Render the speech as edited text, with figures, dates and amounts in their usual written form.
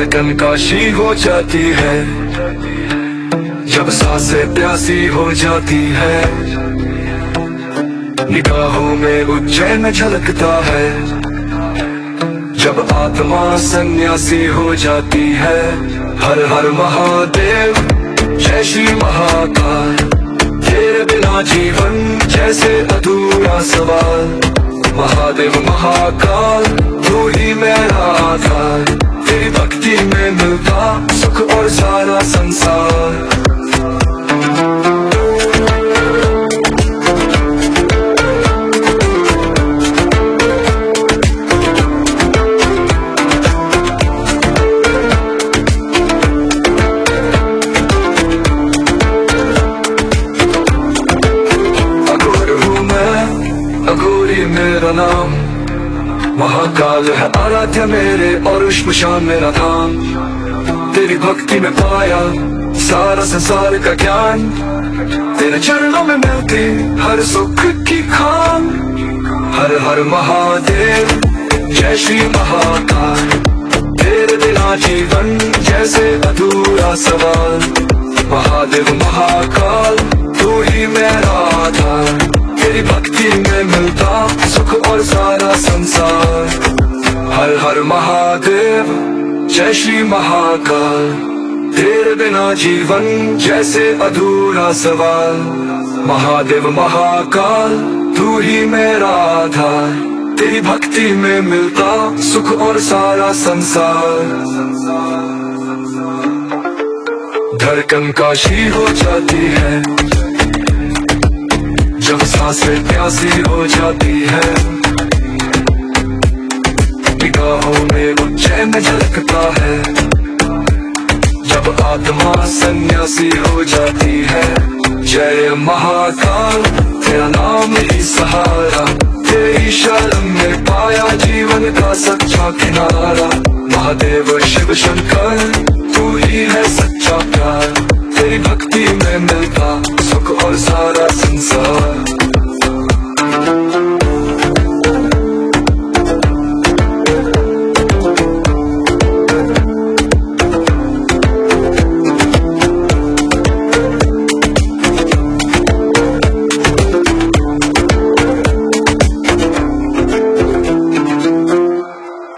धड़कन काशी हो जाती है जब सांसें प्यासी हो जाती है। निगाहों में उज्जैन झलकता है जब आत्मा सन्यासी हो जाती है। हर हर महादेव जय श्री महाकाल, तेरे बिना जीवन जैसे अधूरा सवाल। महादेव महाकाल तू ही मेरा आधार, तेरी भक्ति में मिलता सुख और सारा संसार। अघोरी मेरा नाम, महाकाल है आराध्य मेरे और श्मशान मेरा धाम। तेरी भक्ति में पाया सारा संसार का ज्ञान, तेरे चरणों में मिलती हर सुख की खान। हर हर महादेव जय श्री महाकाल, तेरे बिना जीवन जैसे अधूरा सवाल। महादेव महाकाल तू ही मेरा आधार, तेरी भक्ति में मिलता सुख और सारा संसार। हर हर महादेव जय श्री महाकाल, तेरे बिना जीवन जैसे अधूरा सवाल। महादेव महाकाल तू ही मेरा आधार, तेरी भक्ति में मिलता सुख और सारा संसार। धड़कन काशी हो जाती है जब सांसें प्यासी हो जाती है। निगाहों में उज्जैन झलकता है जब आत्मा सन्यासी हो जाती है। जय महाकाल तेरा नाम ही सहारा, तेरी शरण में पाया जीवन का सच्चा किनारा। महादेव शिव शंकर तू ही है सच्चा प्यार, तेरी भक्ति में मिलता सुख और सारा संसार।